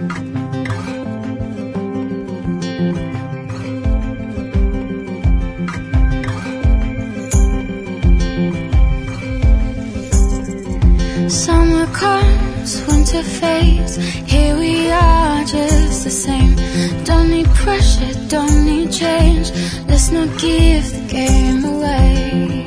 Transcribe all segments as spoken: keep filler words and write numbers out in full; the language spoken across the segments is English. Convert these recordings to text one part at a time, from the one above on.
Summer comes, winter fades. Here we are, just the same. Don't need pressure, don't need change. Let's not give the game away.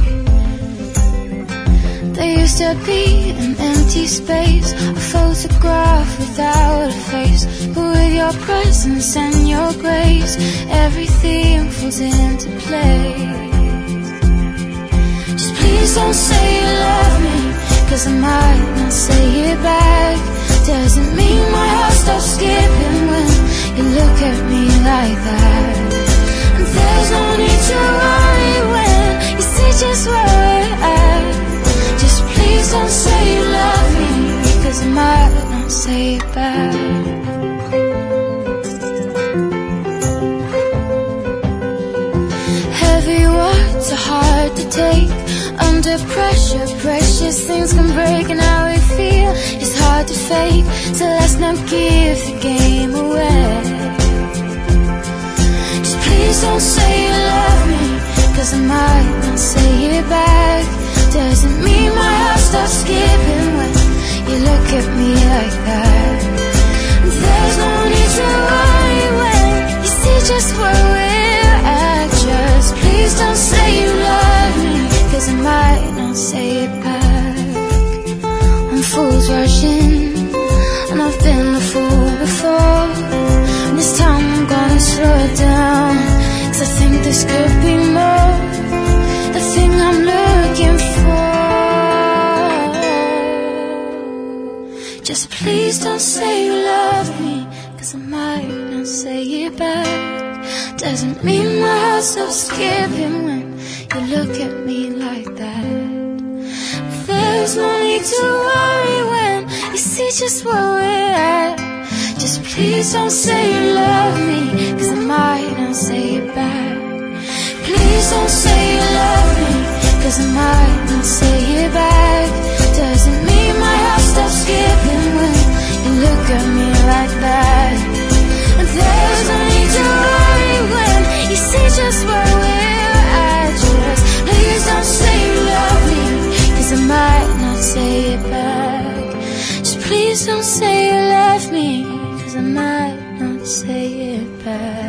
There used to be an empty space, a photograph without a face. But with your presence and your grace, everything falls into place. Just please don't say you love me, 'cause I might not say it back. Doesn't mean my heart stops skipping when you look at me like that. And there's no need to worry when you see just where we're at. Just please don't say you love me, 'cause I might not say it back. Heavy words are hard to take. Under pressure, precious things can break. And how we feel is hard to fake. So let's not give the game away. Just please don't say you love me, 'cause I might not say it back. Doesn't mean my heart stops skipping when you look at me like that. There's no need to worry when you see just where we're at. Just please don't say you love me, 'cause I might not say it back. I'm fools rushing, and I've been a fool before. And this time I'm gonna slow it down, 'cause I think this could be more, the thing I'm looking for. Just please don't say you love me, 'cause I might not say it back. Doesn't mean my heart stops skipping when you look at me like that. There's no need to worry when you see just where we're at. Just please don't say you love me, 'cause I might not say it back. Please don't say you love me, 'cause I might not say it back. Doesn't mean my heart stops skipping when you look at me like that. And there's no need to worry when you see just where we're at. Just please don't say you love me, 'cause I might not say it back. Just please don't say you love me, 'cause I might not say it back.